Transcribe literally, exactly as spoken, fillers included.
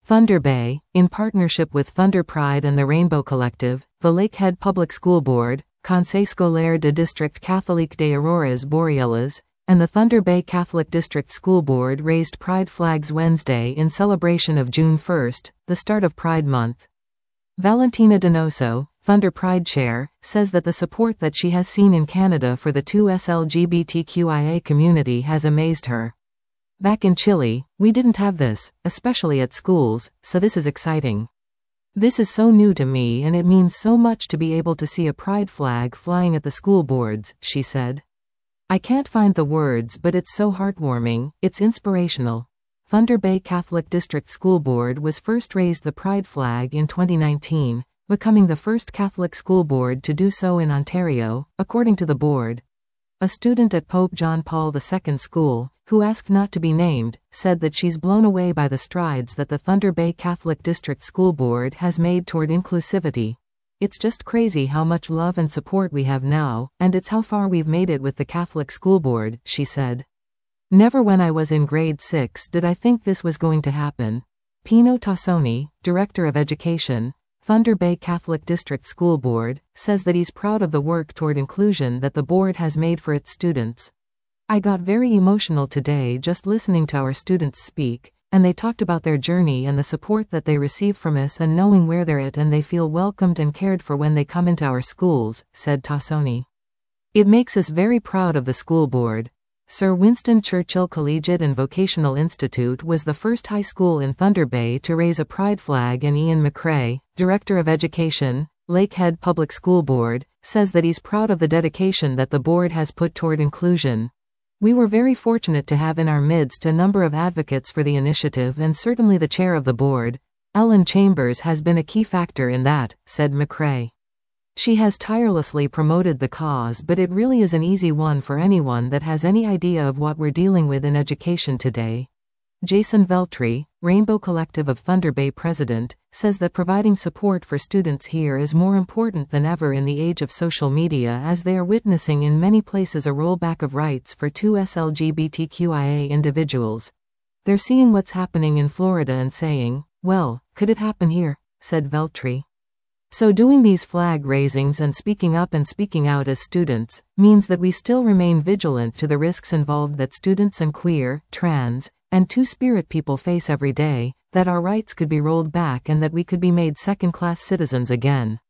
Thunder Bay, in partnership with Thunder Pride and the Rainbow Collective, the Lakehead Public School Board, Conseil Scolaire de District Catholique des Auroras Borealas, and the Thunder Bay Catholic District School Board raised pride flags Wednesday in celebration of June first, the start of Pride Month. Valentina Donoso, Thunder Pride Chair, says that the support that she has seen in Canada for the two S L G B T Q I A community has amazed her. Back in Chile, we didn't have this, especially at schools, so this is exciting. This is so new to me and it means so much to be able to see a pride flag flying at the school boards, she said. I can't find the words, but it's so heartwarming, it's inspirational. Thunder Bay Catholic District School Board was first raised the pride flag in twenty nineteen, becoming the first Catholic school board to do so in Ontario, according to the board. A student at Pope John Paul the Second School, who asked not to be named, said that she's blown away by the strides that the Thunder Bay Catholic District School Board has made toward inclusivity. It's just crazy how much love and support we have now, and it's how far we've made it with the Catholic School Board, she said. Never when I was in grade six did I think this was going to happen. Pino Tassoni, Director of Education, Thunder Bay Catholic District School Board, says that he's proud of the work toward inclusion that the board has made for its students. I got very emotional today just listening to our students speak, and they talked about their journey and the support that they receive from us and knowing where they're at and they feel welcomed and cared for when they come into our schools, said Tassoni. It makes us very proud of the school board. Sir Winston Churchill Collegiate and Vocational Institute was the first high school in Thunder Bay to raise a pride flag, and Ian McRae, Director of Education, Lakehead Public School Board, says that he's proud of the dedication that the board has put toward inclusion. We were very fortunate to have in our midst a number of advocates for the initiative, and certainly the chair of the board, Ellen Chambers, has been a key factor in that, said McRae. She has tirelessly promoted the cause, but it really is an easy one for anyone that has any idea of what we're dealing with in education today. Jason Veltri, Rainbow Collective of Thunder Bay president, says that providing support for students here is more important than ever in the age of social media, as they are witnessing in many places a rollback of rights for two S L G B T Q I A individuals. They're seeing what's happening in Florida and saying, well, could it happen here? Said Veltri. So doing these flag raisings and speaking up and speaking out as students means that we still remain vigilant to the risks involved that students and queer, trans, and two-spirit people face every day, that our rights could be rolled back and that we could be made second-class citizens again.